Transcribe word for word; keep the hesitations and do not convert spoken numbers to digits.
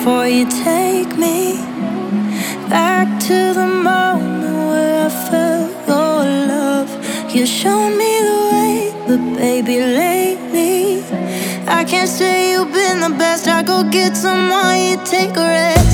before you take me back to the moment where I felt your love. You showed me the way, but baby, lately I can't say you've been the best. I go get someone, you take a rest.